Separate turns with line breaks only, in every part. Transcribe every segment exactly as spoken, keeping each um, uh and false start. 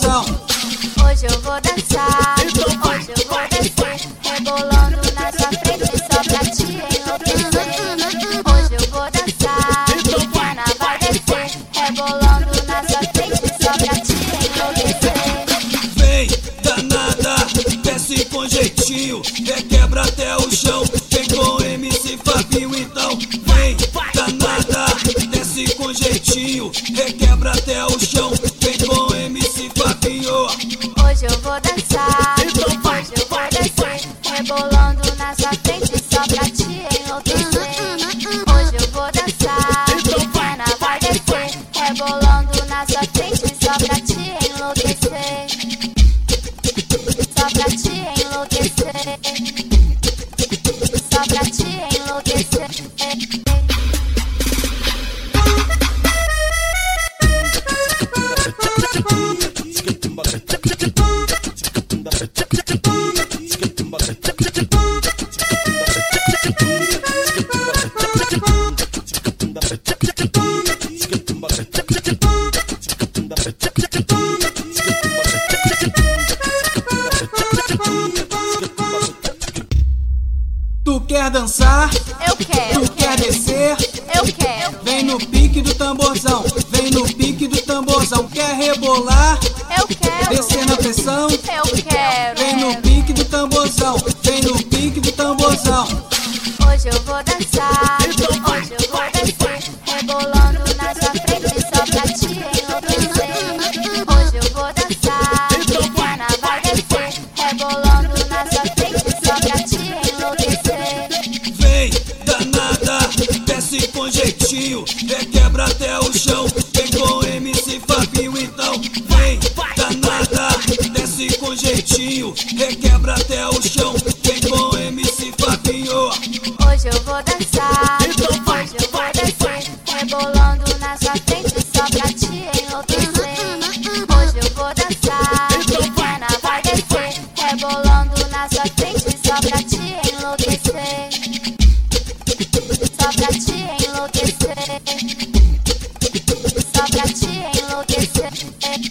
tamborzão.
Hoje eu vou dançar, hoje eu vou descer, rebolando na sua frente só pra te enlouquecer. Hoje eu vou dançar, Rihanna vai descer, rebolando na sua frente só pra te enlouquecer.
Vem, danada, desce com jeitinho, requebra até o chão. Vem com M C Fabinho então. Vem, danada, desce com jeitinho, requebra até o chão. Vem com M C Fabinho.
Hoje eu vou dançar, hoje eu vou descer, rebolando na sua frente só pra te enlouquecer. Hoje eu vou dançar, Rihanna vai descer, rebolando na sua frente só pra te enlouquecer. Só pra te enlouquecer. Só pra te enlouquecer.
Tu quer dançar?
Eu quero.
Tu quer descer?
Eu quero.
Vem no pique do tamborzão, vem no pique do tamborzão. Quer rebolar?
Eu quero.
Descer na pressão?
Eu quero.
Vem no pique do tamborzão, vem no pique do tamborzão.
Hoje eu vou dançar, hoje eu vou descer, rebolando na sua frente só pra te enlouquecer. Hoje eu vou dançar, Rihanna vai descer, rebolando na sua frente só pra te enlouquecer.
Vem, danada, desce com jeitinho, requebra até o chão. Vem com M C Fabinho então. Vem, danada, desce com jeitinho, requebra até o chão. Vem com M C Fabinho.
Hoje eu vou dançar, hoje eu vou descer, rebolando na sua frente só pra te enlouquecer. Hoje eu vou dançar, Rihanna vai descer, rebolando na sua frente só pra te enlouquecer. Só pra te enlouquecer. Só pra te enlouquecer.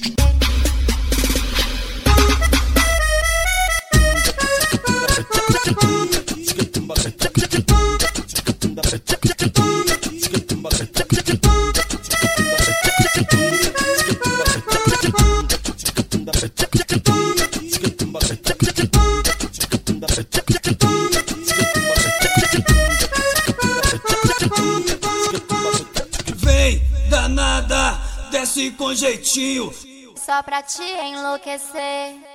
Vem, danada, desce com jeitinho.
Só pra te enlouquecer.